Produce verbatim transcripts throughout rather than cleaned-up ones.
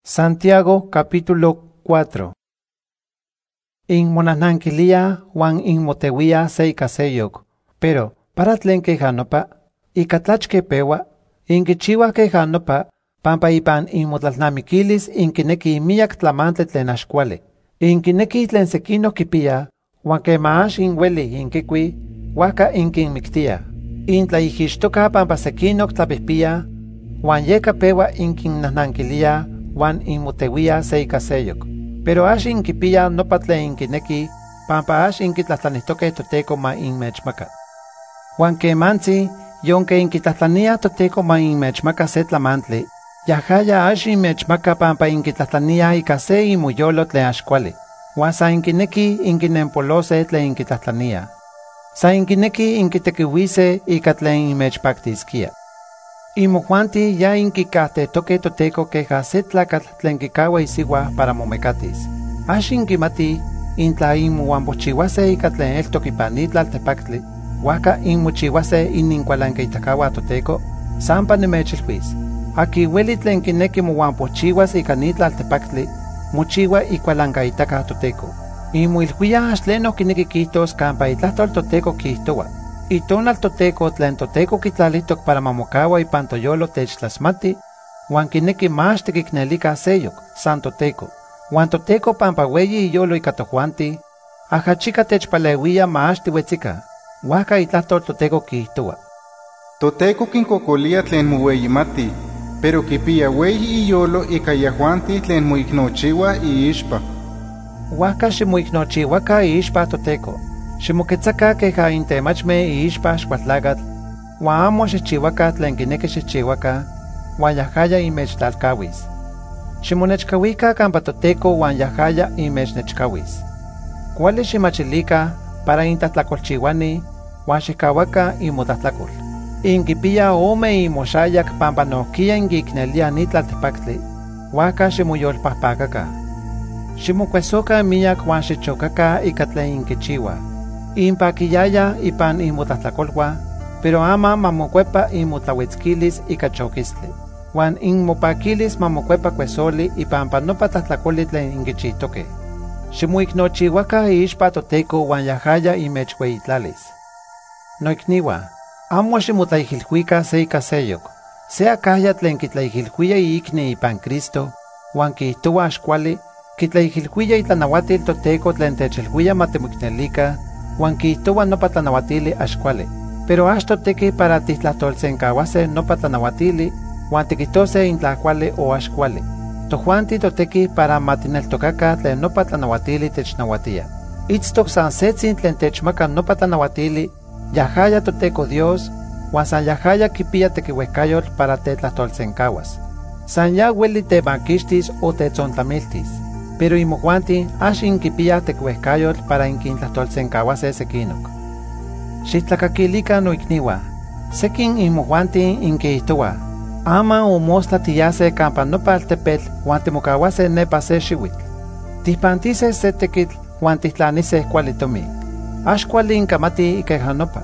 Santiago capítulo cuatro. In monananquilia wan in motewia se ikaseyok, pero para tlen quejanopa, ikatlachke pewa, in kichiwa quejanopa, pampa ipan in motlalnamiquilis in kineki miyak tlamantle tlen axkuali, in kineki tlen sekino kipia, wan kemaax in weli in kikui, waka in kinmiktia, in tlaijixtoka pampa sekinok tlapihpia, wan yeka pewa in kinnananquilia, wan in motewia se ikaseyok. Pero ax in kipia nopa tlen in kineki, pampa ax in kitlahtlanihtoke toteko ma inmechmaka. Wan kemantzi, yonke in kitlahtania toteko ma inmechmaka se tlamantli, yahaya ax inmechmaka pampa in kitlahtania ika se imuyolo tlen axkuali, wan sa in kineki in kinempolose tlen in kitlahtania. Sa in kineki in kitekiuise ika tlen inmechpaktiskia. Imojuanti ya inkikahtetoke toteko keja se tlakatl tlen kikaua isiwa para momekatis. Ax inkimati, intla inmouanpochiuase ika tlen eltok ipan itlaltepaktli, waka inmochiuase ininkualankeitakaua toteko, sampa nimechilhuis. Aki ueli tlen kineki mouanpochiuas ika itlaltepaktli, mochiua ikualankaitaka toteko. Inmoilhuia ax tlenok kineki kijtos kampa itlahtol toteko kijtoa. Itonal toteko tlen toteko kitlalihtok para mamokaua ipan toyolo techtlasmati, wan kineki más tikiknelika seyok, san toteko. Wan toteko pampa weyi iyolo ika tojuanti, ajachika techpaleuia más tiwetzika, waka itlahtol toteko kijtoa. Toteko kinkokolia tlen moweyimati, pero kipia weyi iyolo ika yajuanti tlen moiknochiua iixpa. Waka ximoiknochiuaka iixpa toteko. Ximoketzaka keja intemachme iixpa xkualtlakatl, wan amo xijchiuaka tlen kineki xijchiuaka, wan yahaya imechtalkauis. Ximonechkauika kampa toteko wan yahaya imechnechkauis. Kuali ximachilika para intlahtlakolchiuani, wan xikauaka imotlahtlakol. Inkipia ome imoxayak pampa nohkia inkiknelia nitlaltepaktli, waka ximoyolpahpakaka. Ximokuesoka miyak wan xichokaka ika tlen inkichiua. Impakiyaya ipan inmotlahtlakolwa, pero ama mamokuepa inmotlauetzkilis ika chokistli. Wan inmopakilis mamokuepa kuesoli ipampa nopa tlahtlakoli tlen inkichihtoke. Ximoiknochiuaka iixpa toteko wan yahaya imechweitlalis. Noikniwa, amo ximotlaijilhuika se ika seyok. Se akaya tlen kitlaijilhuia iikni ipan Cristo, wan kijtoa axkuali, kitlaijilhuia itlanauatil toteko tlen techilhuia matimiknelika, wan kijtoa nopa tlanauatili axkuali. Pero ax toteki para titlahtolsenkauase nopa tlanauatili, wan tikihtose intlakuali o axkuali. Tojuanti toteki para matineltokaka tlen nopa tlanauatili technauatia. Itztok san setzin tlen techmaka nopa tlanauatili, yahaya toteko Dios, wan san yahaya kipia tekiuehkayotl para tetlahtolsenkauas. San ya ueli temakixtis o tetzontlamiltis. Pero imojuanti ax inkipia tekiuehkayotl para inkintlahtolsenkauase sekinok. Xihtlakakilika noikniwa, sekin imojuanti inkihtoa, ama omostla tiyase kampa nopa altepetl wan timokauase nepa se xiuitl. Tihpantise se tekitl wan tihtlanise kuali tomi. Ax kuali inkamati ikeja nopa.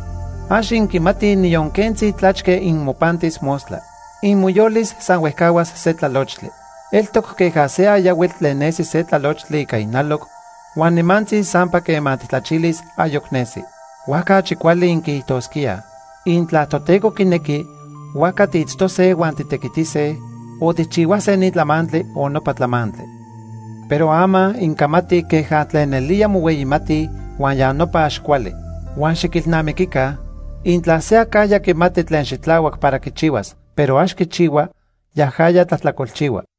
Ax inkimati niyonkenzi tlachke inmopantis mostla. Inmoyolis san uehkauas se tlalochtli. Eltok keja se ayauel tlen nesi se tlalochtli ika inalok, wan nimantzi sampa kema titlachilis ayok nesi. Waka chikuali inkihtoskia, intla toteko kineki, waka tiitztose wan titekitise, o tichiuase nitlamantli o nopa tlamantli. Pero ama inkamati keja tlen elia moweyimati wan ya nopa axkuali, wan xikilnamikika, intla se akaya kimati tlen xitlauak para kichiuas, pero ax kichiua, yahaya tlahtlakolchiua.